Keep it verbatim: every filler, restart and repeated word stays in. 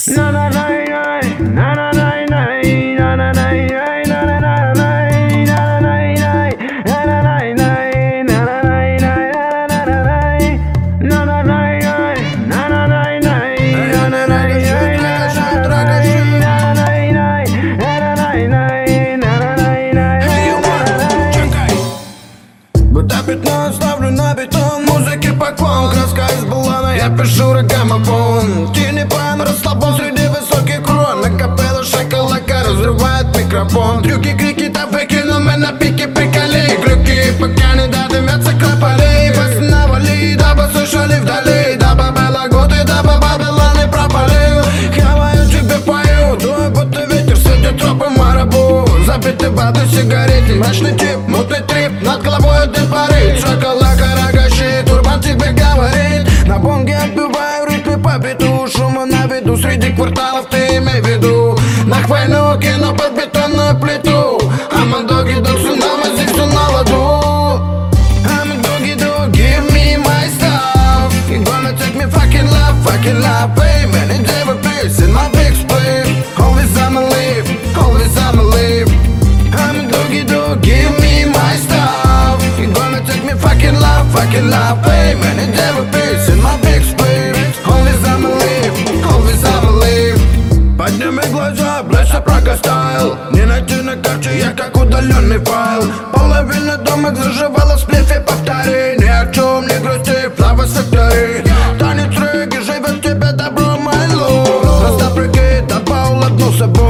Пятно ставлю на бетон, музыке поклон, краска из булана, я пишу граммофон. Тинипан, расслабон среди высоких крон, акапелла, шоколадка разрывает микрофон. Трюки, крики, табеки, но мы на пике приколей. Глюки, пока не додымятся клапарей. Вас навали, дабы слышали вдали, дабы было годы, дабы Бабилоны пропали. Хаваю, тебе пою, дует будто ветер, светит тропы Марабу. Забиты баты, сигареты, мощный тип, мутный трип, над головой один парит. Шоколад, карагаши, турбан тебе говорит. На бонге отбиваю ритмы по биту, шума на виду, среди кварталов ты имей в виду. На хвойну кино под бетонную плиту. I'm a doggy dog, tsunami, здесь все на ладу. I'm a doggy dog, give me my stuff. You gonna take me fucking love, fucking love, baby. Many day with peace in my big split. Always I'ma live, always I'ma live. I'm a doggy dog, give me my stuff. You gonna take me fucking love, fucking love, baby. Many day with peace in my big split. Always I'ma live, always I'ma live. Подними глаза, блэша Прага стайл. Не найти на карте, я как удаленный файл. Половина дома заживала в сплифе, повтори. Ни о чем не грусти, флава сектори. Танец регги, живет в тебе добро, май лук. Просто прыгай, добавил одну собой.